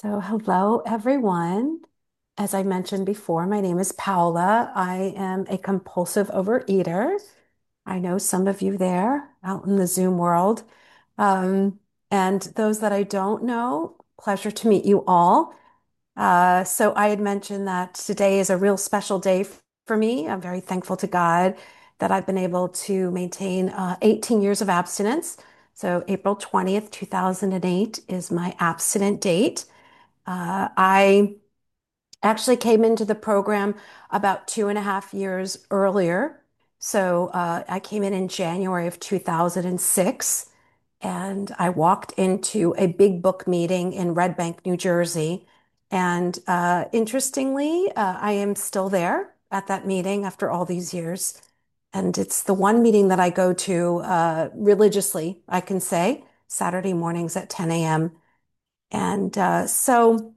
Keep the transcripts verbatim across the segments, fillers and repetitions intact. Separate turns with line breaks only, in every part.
So, hello, everyone. As I mentioned before, my name is Paula. I am a compulsive overeater. I know some of you there out in the Zoom world. Um, and those that I don't know, pleasure to meet you all. Uh, so, I had mentioned that today is a real special day f- for me. I'm very thankful to God that I've been able to maintain uh, eighteen years of abstinence. So, April twentieth, two thousand eight is my abstinent date. Uh, I actually came into the program about two and a half years earlier. So uh, I came in in January of two thousand six, and I walked into a big book meeting in Red Bank, New Jersey. And uh, interestingly, uh, I am still there at that meeting after all these years. And it's the one meeting that I go to uh, religiously, I can say, Saturday mornings at ten a m. And uh, so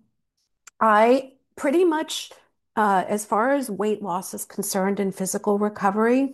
I pretty much, uh, as far as weight loss is concerned and physical recovery,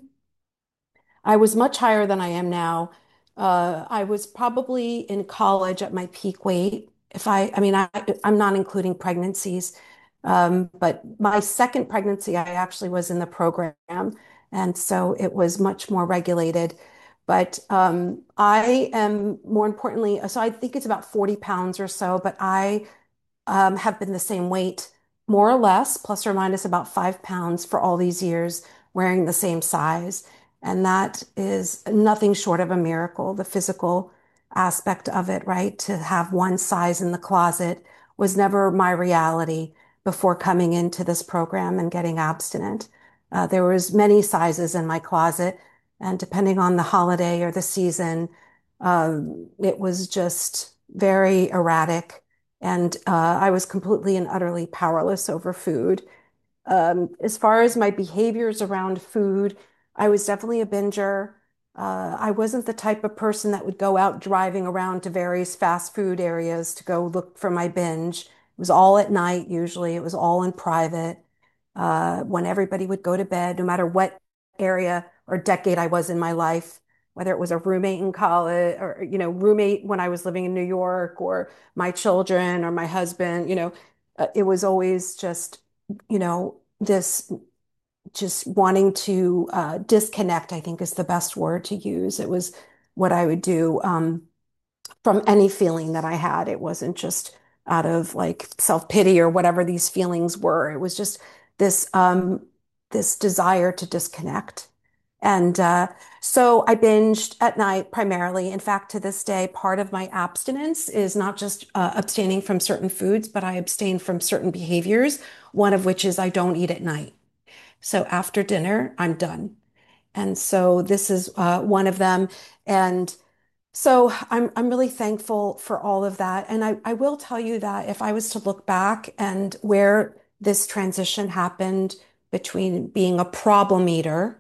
I was much higher than I am now. Uh, I was probably in college at my peak weight. If I, I mean, I, I'm not including pregnancies, um, but my second pregnancy, I actually was in the program, and so it was much more regulated. But um, I am more importantly, so I think it's about forty pounds or so, but I um, have been the same weight, more or less, plus or minus about five pounds for all these years, wearing the same size. And that is nothing short of a miracle. The physical aspect of it, right? To have one size in the closet was never my reality before coming into this program and getting abstinent. Uh, there was many sizes in my closet, and depending on the holiday or the season, um, it was just very erratic and uh, I was completely and utterly powerless over food. Um, as far as my behaviors around food, I was definitely a binger. Uh, I wasn't the type of person that would go out driving around to various fast food areas to go look for my binge. It was all at night, usually. It was all in private. Uh, when everybody would go to bed, no matter what area or decade I was in my life, whether it was a roommate in college or, you know, roommate when I was living in New York or my children or my husband, you know, uh, it was always just, you know, this just wanting to uh, disconnect, I think is the best word to use. It was what I would do um, from any feeling that I had. It wasn't just out of like self-pity or whatever these feelings were. It was just this um, this desire to disconnect. And uh, so I binged at night primarily. In fact, to this day, part of my abstinence is not just uh, abstaining from certain foods, but I abstain from certain behaviors, one of which is I don't eat at night. So after dinner, I'm done. And so this is uh, one of them. And so I'm I'm really thankful for all of that. And I, I will tell you that if I was to look back and where this transition happened between being a problem eater,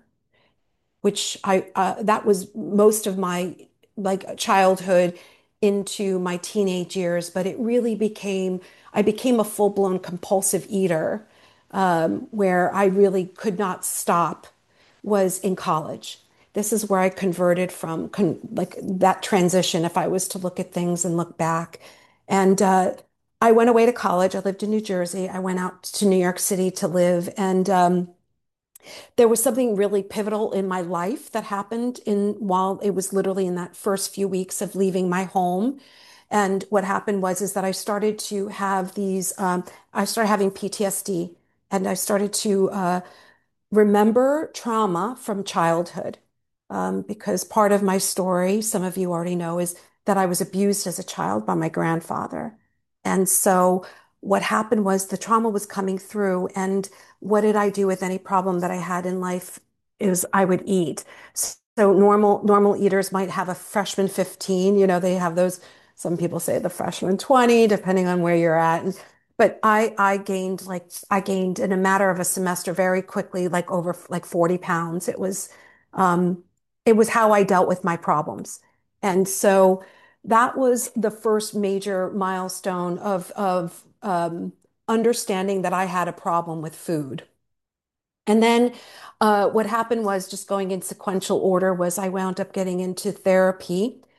which I uh, that was most of my like childhood into my teenage years, but it really became I became a full-blown compulsive eater, um, where I really could not stop was in college. This is where I converted from con like that transition, if I was to look at things and look back. And uh, I went away to college. I lived in New Jersey. I went out to New York City to live, and um, there was something really pivotal in my life that happened in while it was literally in that first few weeks of leaving my home. And what happened was is that I started to have these, um, I started having P T S D, and I started to uh, remember trauma from childhood. Um, because part of my story, some of you already know, is that I was abused as a child by my grandfather. And so what happened was the trauma was coming through. And what did I do with any problem that I had in life is I would eat. So normal normal eaters might have a freshman fifteen, you know, they have those, some people say the freshman twenty, depending on where you're at. And but I I gained like I gained in a matter of a semester very quickly, like over like forty pounds. It was um it was how I dealt with my problems. And so that was the first major milestone of of um understanding that I had a problem with food. And then uh, what happened was just going in sequential order was I wound up getting into therapy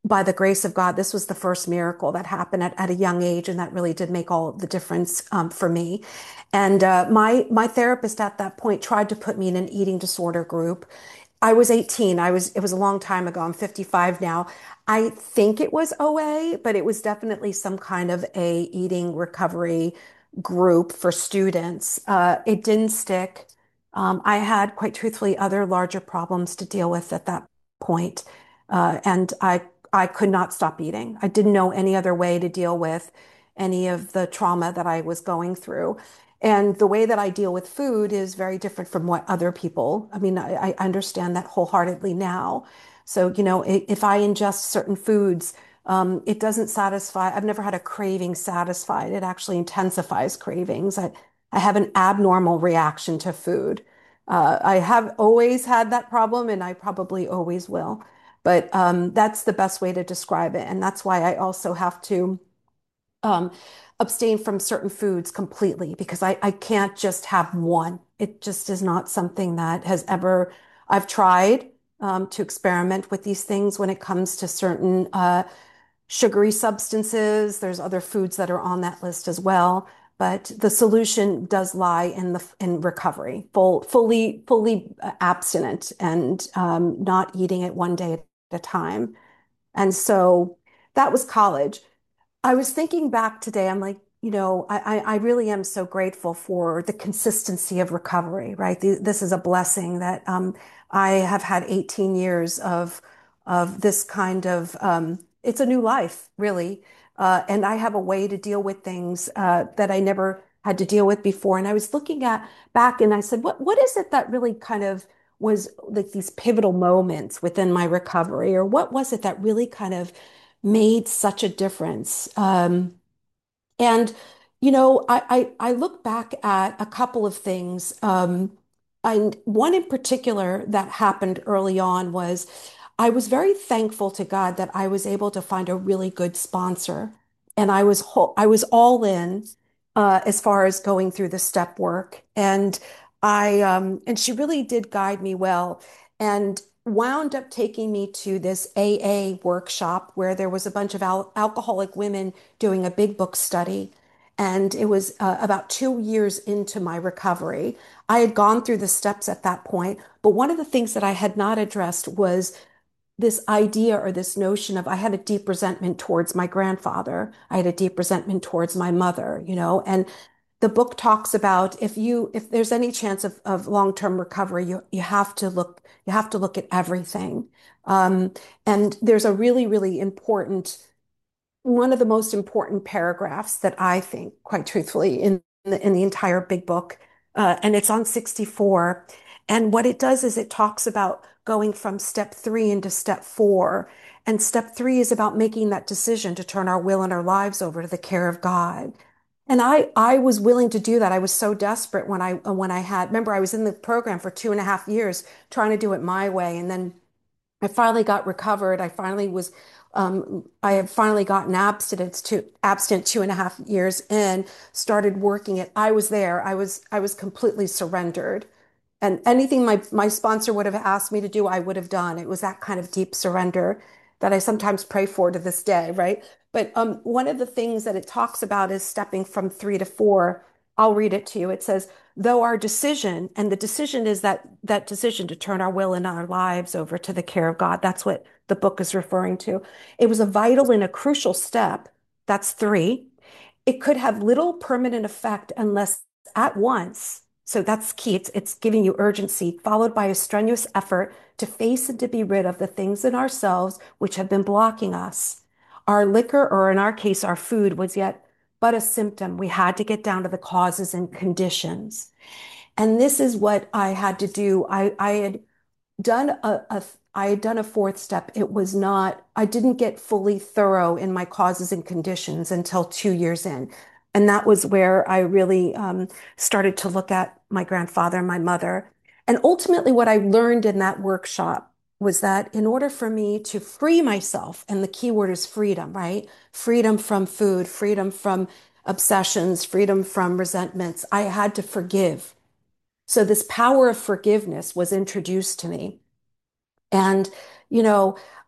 by the grace of God, this was the first miracle that happened at, at a young age, and that really did make all the difference um, for me. And uh, my my therapist at that point tried to put me in an eating disorder group. I was eighteen. I was it was a long time ago. I'm fifty-five now. I think it was O A, but it was definitely some kind of a eating recovery group for students. Uh, it didn't stick. Um, I had, quite truthfully, other larger problems to deal with at that point. Uh, and I I could not stop eating. I didn't know any other way to deal with any of the trauma that I was going through. And the way that I deal with food is very different from what other people, I mean, I, I understand that wholeheartedly now. So, you know, i- if I ingest certain foods, um, it doesn't satisfy. I've never had a craving satisfied. It actually intensifies cravings. I, I have an abnormal reaction to food. Uh, I have always had that problem, and I probably always will. But um, that's the best way to describe it. And that's why I also have to um, abstain from certain foods completely because I, I can't just have one. It just is not something that has ever, I've tried um, to experiment with these things when it comes to certain uh, sugary substances. There's other foods that are on that list as well. But the solution does lie in the in recovery, full, fully, fully uh, abstinent and um, not eating it one day at a time. And so that was college. I was thinking back today, I'm like, you know, I, I really am so grateful for the consistency of recovery, right? This is a blessing that um, I have had eighteen years of of this kind of um, it's a new life, really. Uh, and I have a way to deal with things uh, that I never had to deal with before. And I was looking at back and I said, what what is it that really kind of was like these pivotal moments within my recovery, or what was it that really kind of made such a difference? Um, and, you know, I, I, I look back at a couple of things. Um, and one in particular that happened early on was I was very thankful to God that I was able to find a really good sponsor. And I was whole, I was all in uh, as far as going through the step work. And I um, and she really did guide me well. And wound up taking me to this A A workshop where there was a bunch of al alcoholic women doing a big book study. And it was uh, about two years into my recovery. I had gone through the steps at that point, but one of the things that I had not addressed was this idea or this notion of I had a deep resentment towards my grandfather. I had a deep resentment towards my mother, you know, and the book talks about if you if there's any chance of, of long-term recovery, you you have to look you have to look at everything. Um, and there's a really, really important one of the most important paragraphs that I think, quite truthfully, in the, in the entire big book. Uh, and it's on sixty-four. And what it does is it talks about going from step three into step four. And step three is about making that decision to turn our will and our lives over to the care of God. And I, I was willing to do that. I was so desperate when I, when I had, remember, I was in the program for two and a half years trying to do it my way. And then I finally got recovered. I finally was, um, I had finally gotten abstinence to abstinent two and a half years in, started working it. I was there. I was, I was completely surrendered. And anything my, my sponsor would have asked me to do, I would have done. It was that kind of deep surrender that I sometimes pray for to this day, right? But um, one of the things that it talks about is stepping from three to four. I'll read it to you. It says, though our decision, and the decision is that that decision to turn our will and our lives over to the care of God. That's what the book is referring to. It was a vital and a crucial step. That's three. It could have little permanent effect unless at once. So that's key. It's, it's giving you urgency, followed by a strenuous effort to face and to be rid of the things in ourselves which have been blocking us. Our liquor, or in our case, our food, was yet but a symptom. We had to get down to the causes and conditions. And this is what I had to do. I, I had done a, a I had done a fourth step. It was not, I didn't get fully thorough in my causes and conditions until two years in. And that was where I really um, started to look at my grandfather and my mother. And ultimately, what I learned in that workshop was that in order for me to free myself, and the key word is freedom, right? Freedom from food, freedom from obsessions, freedom from resentments, I had to forgive. So this power of forgiveness was introduced to me. And, you know,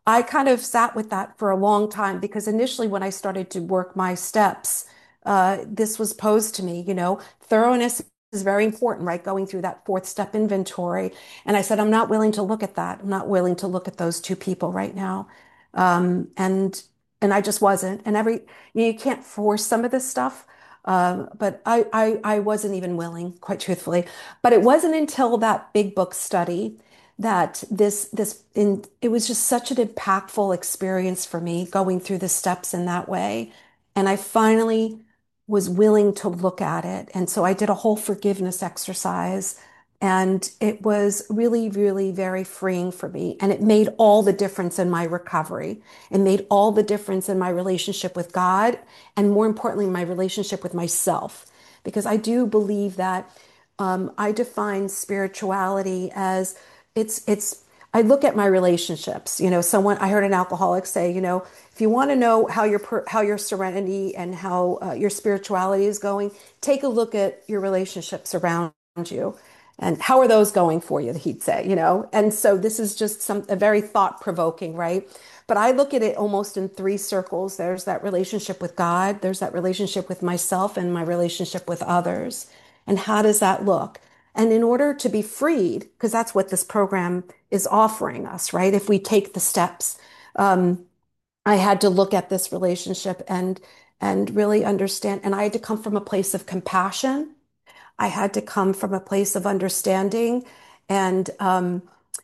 I kind of sat with that for a long time because initially, when I started to work my steps, uh, this was posed to me, you know, thoroughness is very important, right? Going through that fourth step inventory. And I said, I'm not willing to look at that. I'm not willing to look at those two people right now. Um, and and I just wasn't. And every, you know, you can't force some of this stuff. Um, but I, I I wasn't even willing, quite truthfully. But it wasn't until that big book study that this this in it was just such an impactful experience for me going through the steps in that way. And I finally was willing to look at it. And so I did a whole forgiveness exercise. And it was really, really very freeing for me. And it made all the difference in my recovery. It made all the difference in my relationship with God, and more importantly, my relationship with myself. Because I do believe that um, I define spirituality as it's it's I look at my relationships. You know, someone I heard an alcoholic say, you know, if you want to know how your per, how your serenity and how uh, your spirituality is going, take a look at your relationships around you, and how are those going for you? He'd say, you know. And so this is just some a very thought provoking, right? But I look at it almost in three circles. There's that relationship with God, there's that relationship with myself, and my relationship with others. And how does that look? And in order to be freed, because that's what this program is offering us, right? If we take the steps, um, I had to look at this relationship and and really understand. And I had to come from a place of compassion. I had to come from a place of understanding and um,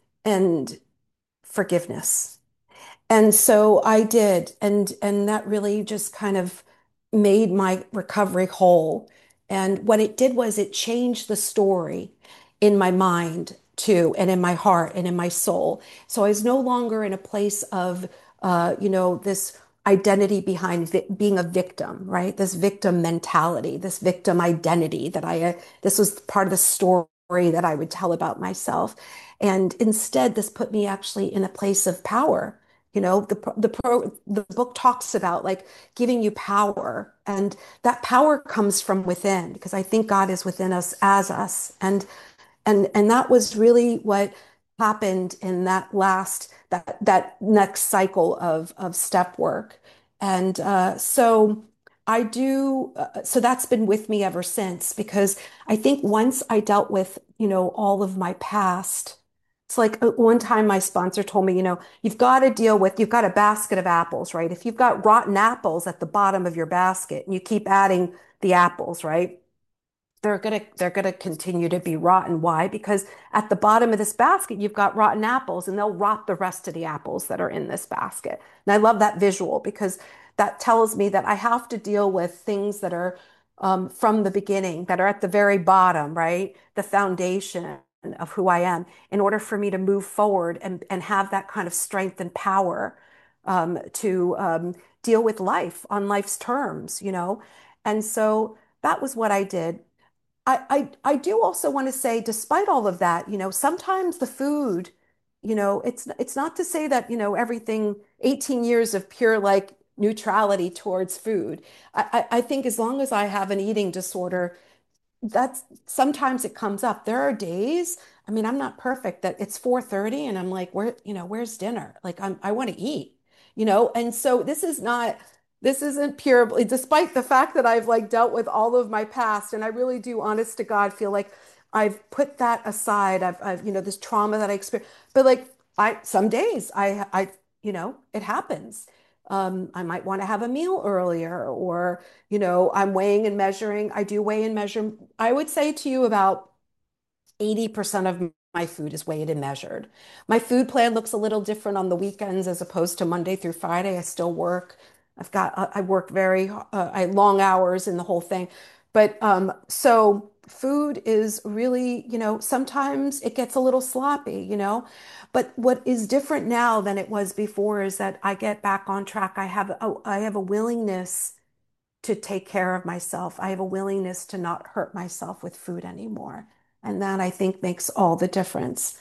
and forgiveness. And so I did, and and that really just kind of made my recovery whole. And what it did was it changed the story in my mind too, and in my heart and in my soul. So I was no longer in a place of, uh, you know, this identity behind vi being a victim, right? This victim mentality, this victim identity that I, uh, this was part of the story that I would tell about myself. And instead, this put me actually in a place of power. You know, the the pro the book talks about like giving you power, and that power comes from within because I think God is within us as us. And and and that was really what happened in that last that that next cycle of of step work. And uh, so I do uh, so that's been with me ever since because I think once I dealt with, you know, all of my past, it's like uh, one time my sponsor told me, you know, you've got to deal with, you've got a basket of apples, right? If you've got rotten apples at the bottom of your basket and you keep adding the apples, right? they're gonna they're gonna continue to be rotten. Why? Because at the bottom of this basket, you've got rotten apples, and they'll rot the rest of the apples that are in this basket. And I love that visual because that tells me that I have to deal with things that are um, from the beginning, that are at the very bottom, right? The foundation of who I am, in order for me to move forward and, and have that kind of strength and power um, to um, deal with life on life's terms, you know? And so that was what I did. I, I I do also want to say, despite all of that, you know, sometimes the food, you know, it's it's not to say that, you know, everything, eighteen years of pure like neutrality towards food. I, I I think as long as I have an eating disorder, that's sometimes it comes up. There are days, I mean, I'm not perfect, that it's four thirty and I'm like, where, you know, where's dinner? Like I'm I want to eat, you know? And so this is not this isn't pure, despite the fact that I've like dealt with all of my past, and I really do, honest to God, feel like I've put that aside. I've, I've, you know, this trauma that I experienced, but like I, some days I, I, you know, it happens. Um, I might want to have a meal earlier, or you know, I'm weighing and measuring. I do weigh and measure. I would say to you about eighty percent of my food is weighed and measured. My food plan looks a little different on the weekends as opposed to Monday through Friday. I still work. I've got, uh, I work very uh, I, long hours in the whole thing. But um, so food is really, you know, sometimes it gets a little sloppy, you know. But what is different now than it was before is that I get back on track. I have a, I have a willingness to take care of myself. I have a willingness to not hurt myself with food anymore. And that I think makes all the difference.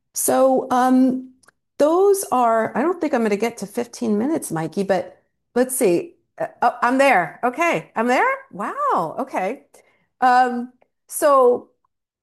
So, um, those are, I don't think I'm going to get to fifteen minutes, Mikey, but let's see. Uh, Oh, I'm there. Okay. I'm there. Wow. Okay. Um, so,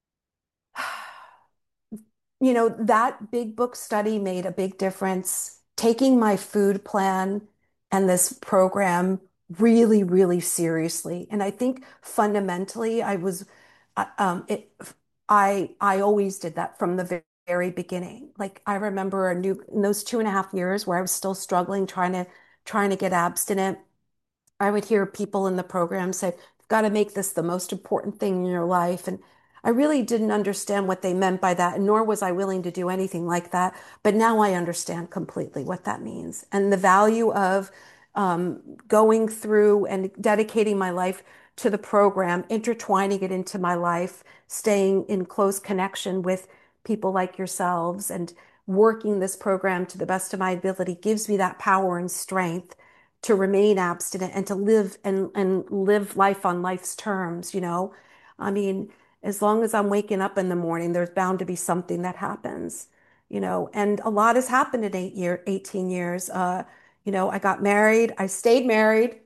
you know, that big book study made a big difference. taking my food plan and this program really, really seriously. And I think fundamentally, I was, uh, um, it, I, I always did that from the ve- very beginning. Like I remember a new, in those two and a half years where I was still struggling, trying to, trying to get abstinent. I would hear people in the program say, you've got to make this the most important thing in your life. And I really didn't understand what they meant by that, nor was I willing to do anything like that. But now I understand completely what that means and the value of um, going through and dedicating my life to the program, intertwining it into my life, staying in close connection with people like yourselves, and working this program to the best of my ability gives me that power and strength to remain abstinent and to live and and live life on life's terms, you know. I mean, as long as I'm waking up in the morning, there's bound to be something that happens, you know. And a lot has happened in eight year, eighteen years. Uh, you know, I got married, I stayed married.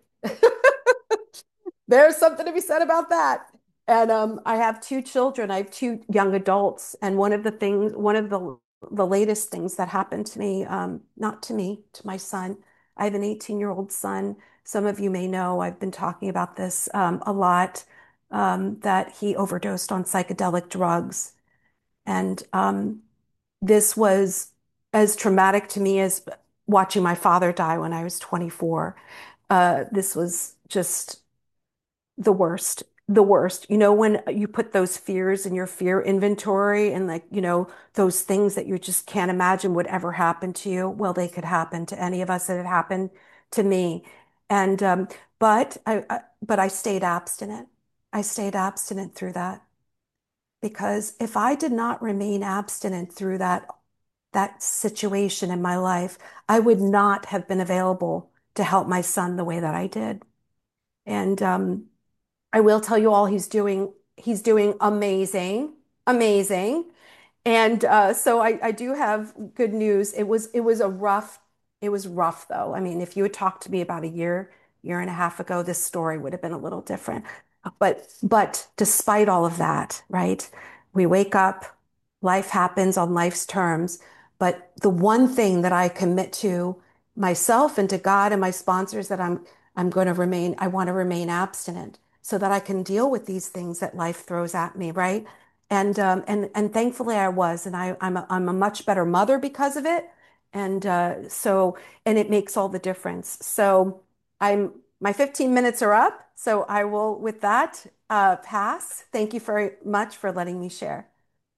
There's something to be said about that. And um, I have two children. I have two young adults. And one of the things, one of the the latest things that happened to me, um, not to me, to my son. I have an eighteen year old son. Some of you may know I've been talking about this um, a lot, um, that he overdosed on psychedelic drugs. And um, this was as traumatic to me as watching my father die when I was twenty-four. Uh, this was just the worst, the worst. You know, when you put those fears in your fear inventory and like, you know, those things that you just can't imagine would ever happen to you. Well, they could happen to any of us. It had happened to me. And, um, but I, I, but I stayed abstinent. I stayed abstinent through that because if I did not remain abstinent through that, that situation in my life, I would not have been available to help my son the way that I did. And, um, I will tell you all he's doing he's doing amazing, amazing. And uh, so I, I do have good news. It was it was a rough it was rough though. I mean, if you had talked to me about a year, year and a half ago, this story would have been a little different. But but despite all of that, right? We wake up, life happens on life's terms. But the one thing that I commit to myself and to God and my sponsors that I'm I'm going to remain, I want to remain abstinent so that I can deal with these things that life throws at me, right? And um, and and thankfully I was, and I I'm a, I'm a much better mother because of it, and uh, so and it makes all the difference. So I'm my fifteen minutes are up, so I will with that uh, pass. Thank you very much for letting me share.